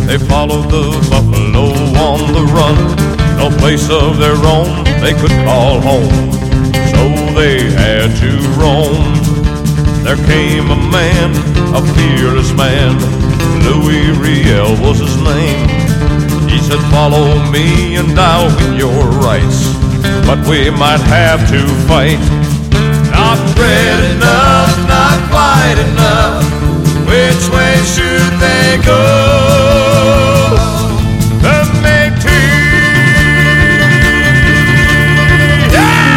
They followed the buffalo on the run. No place of their own they could call home, so they had to roam. There came a man, a fearless man. Louis Riel was his name. He said, follow me and I'll win your rights, but we might have to fight. Not red enough, not white enough. Which way should they go? The Métis!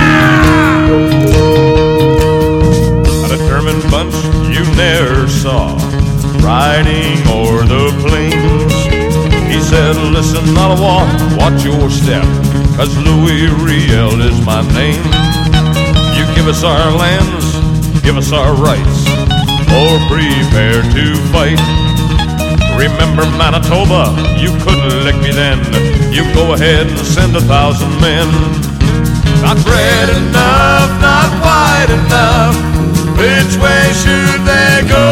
Yeah! A determined bunch you ne'er saw, riding o'er the plains. He said, listen, not a walk, watch your step, 'cause Louis Riel is my name. You give us our lands, give us our rights, or prepare to fight. Remember Manitoba, you couldn't lick me then. You go ahead and send 1,000 men. Not red enough, not white enough. Which way should they go?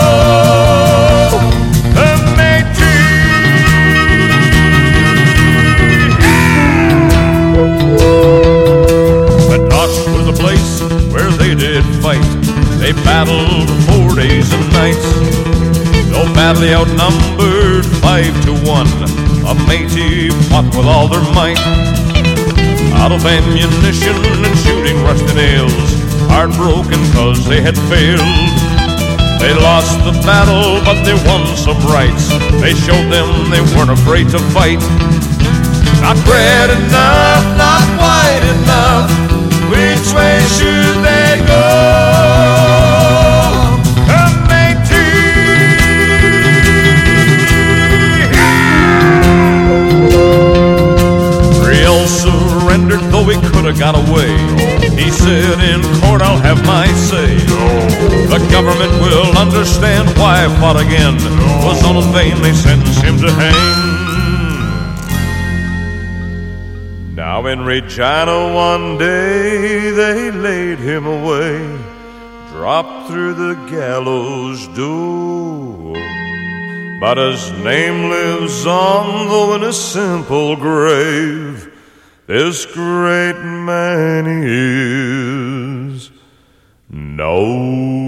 The Métis! Metoche was the place where they did fight. They battled 4 days and nights, though badly outnumbered 5 to 1. A Métis fought with all their might. Out of ammunition and shooting rushed the nails, heartbroken 'cause they had failed. They lost the battle, but they won some rights. They showed them they weren't afraid to fight. Not red enough, not white enough. Which way should they go? Surrendered, though he could have got away. He said, in court I'll have my say. The government will understand why I fought again. Was all in vain, they sentenced him to hang. Now in Regina one day they laid him away, dropped through the gallows door. But his name lives on, though in a simple grave. This great man he is known.